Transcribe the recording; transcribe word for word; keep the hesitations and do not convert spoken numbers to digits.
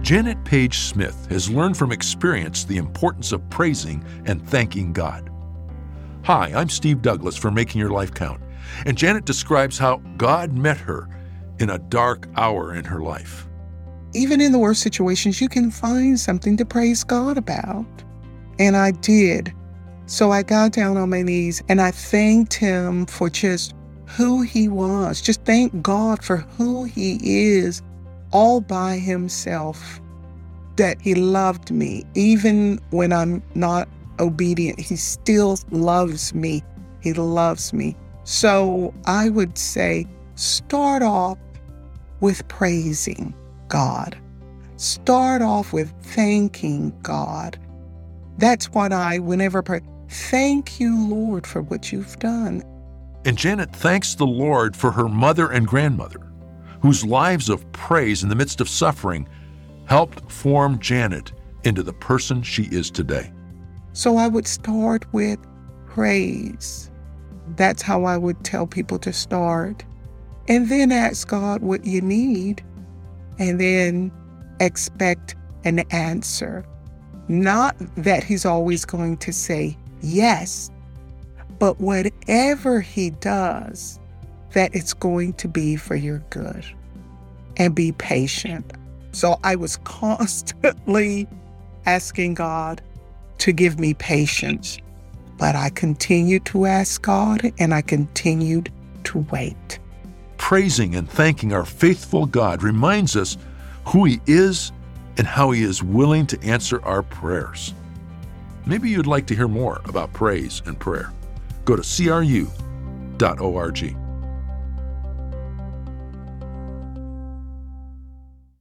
Janet Page Smith has learned from experience the importance of praising and thanking God. Hi, I'm Steve Douglas for Making Your Life Count, and Janet describes how God met her in a dark hour in her life. Even in the worst situations, you can find something to praise God about. And I did. So I got down on my knees and I thanked him for just who he was. Just thank God for who he is all by himself, that he loved me. Even when I'm not obedient, he still loves me. He loves me. So I would say, start off with praising God. Start off with thanking God. That's what I, whenever pray, thank you, Lord, for what you've done. And Janet thanks the Lord for her mother and grandmother, whose lives of praise in the midst of suffering helped form Janet into the person she is today. So I would start with praise. That's how I would tell people to start. And then ask God what you need. And then expect an answer. Not that he's always going to say yes, but whatever he does, that it's going to be for your good. And be patient. So I was constantly asking God to give me patience. But I continued to ask God, and I continued to wait. Praising and thanking our faithful God reminds us who he is and how he is willing to answer our prayers. Maybe you'd like to hear more about praise and prayer. Go to C R U dot org.